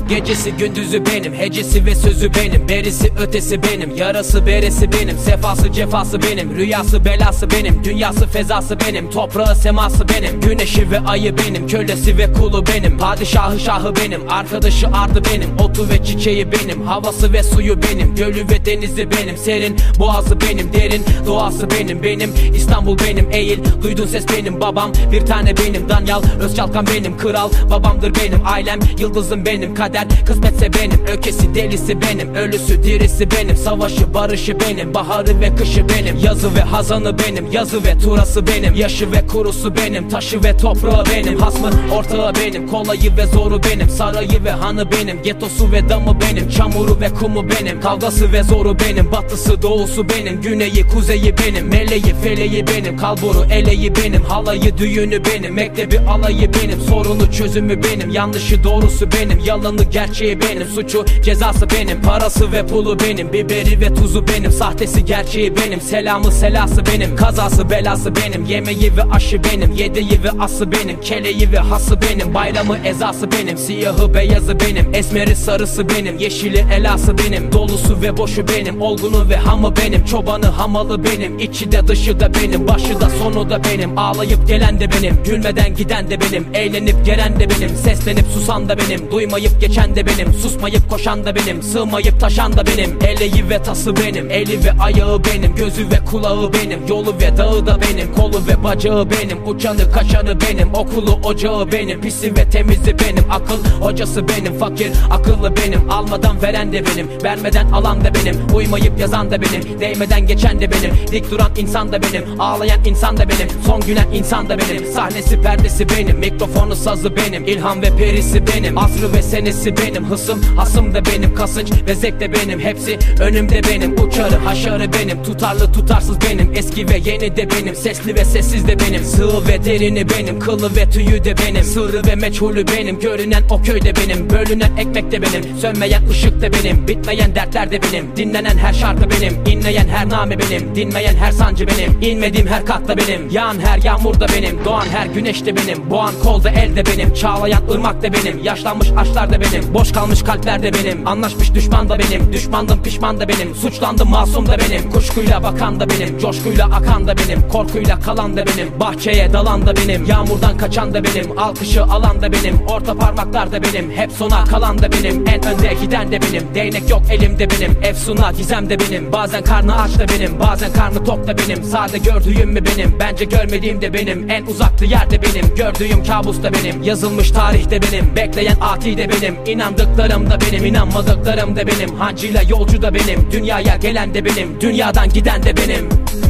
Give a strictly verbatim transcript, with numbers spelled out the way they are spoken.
Gecesi gündüzü benim, hecesi ve sözü benim, berisi ötesi benim, yarası beresi benim, sefası cefası benim, rüyası belası benim, dünyası fezası benim, toprağı seması benim, güneşi ve ayı benim, kölesi ve kulu benim, padişahı şahı benim, arkadaşı ardı benim, otu ve çiçeği benim, havası ve suyu benim, gölü ve denizi benim, serin boğazı benim, derin doğası benim, benim İstanbul benim, eğil duydun ses benim, babam bir tane benim, Danyal Özçalkan benim, kral babamdır benim, ailem yıldızım benim, kader kısmetse benim, ökesi delisi benim, ölüsü dirisi benim, savaşı barışı benim, baharı ve kışı benim, yazı ve hazanı benim, yazı ve turası benim, yaşı ve kurusu benim, taşı ve toprağı benim, hasmı ortağı benim, kolayı ve zoru benim, sarayı ve hanı benim, getosu ve damı benim, çamuru ve kumu benim, kavgası ve zoru benim, batısı doğusu benim, güneyi kuzeyi benim, meleği feleği benim, kalburu eleği benim, halayı düğünü benim, mektebi alayı benim, sorunu çözümü benim, yanlışı doğrusu benim, yalanı gerçeği benim, suçu cezası benim, parası ve pulu benim, biberi ve tuzu benim, sahtesi gerçeği benim, selamı selası benim, kazası belası benim, yemeği ve aşı benim, yedeği ve ası benim, keleği ve hası benim, bayramı ezası benim, siyahı beyazı benim, esmeri sarısı benim, yeşili elası benim, dolusu ve boşu benim, olgunu ve hamı benim, çobanı hamalı benim, içi de dışı da benim, başı da sonu da benim, ağlayıp gelen de benim, gülmeden giden de benim, eğlenip gelen de benim, seslenip susan da benim, duymayıp geçen de benim, susmayıp koşan da benim, sığmayıp taşan da benim, eleği ve tası benim, eli ve ayağı benim, gözü ve kulağı benim, yolu ve dağı da benim, kolu ve bacağı benim, uçanı kaçanı benim, okulu ocağı benim, pisi ve temizi benim, akıl hocası benim, fakir akıllı benim, almadan veren de benim, vermeden alan da benim, uymayıp yazan da benim, değmeden geçen de benim, dik duran insan da benim, ağlayan insan da benim, son gülen insan da benim, sahnesi perdesi benim, mikrofonu sazı benim, ilham ve perisi benim, asrı ve senesi benim, hısım hasım da benim, kasınç ve zevk de benim, hepsi önümde benim, uçarı haşarı benim, tutarlı tutarsız benim, eski ve yeni de benim, sesli ve sessiz de benim, sığ ve derini benim, kılı ve tüyü de benim, sırrı ve meçhulü benim, görünen o köyde benim, bölünen ekmek de benim, sönmeyen ışık da benim, bitmeyen dertler de benim, dinlenen her şarkı benim, inleyen her name benim, dinmeyen her sancı benim, inmediğim her katta benim, yağan her yağmur da benim, doğan her güneş de benim, boğan kolda el de benim, çağlayan ırmak da benim, yaşlanmış aşklar da benim, boş kalmış kalpler de benim, anlaşmış düşman da benim, düşmandım pişman da benim, suçlandım masum da benim, kuşkuyla bakan da benim, coşkuyla akan da benim, korkuyla kalan da benim, bahçeye dalan da benim, yağmurdan kaçan da benim, alkışı alan da benim, orta parmaklar da benim, hep sona kalan da benim, en önde giden de benim, değnek yok elimde benim, efsuna gizem de benim, bazen karnı aç da benim, bazen karnı tok da benim, sade gördüğüm mü benim, bence görmediğim de benim, en uzaklı yerde benim, gördüğüm kabus da benim, yazılmış tarih de benim, bekleyen ati de benim, inandıklarım da benim, inanmadıklarım da benim, hancıyla yolcu da benim, dünyaya gelen de benim, dünyadan giden de benim.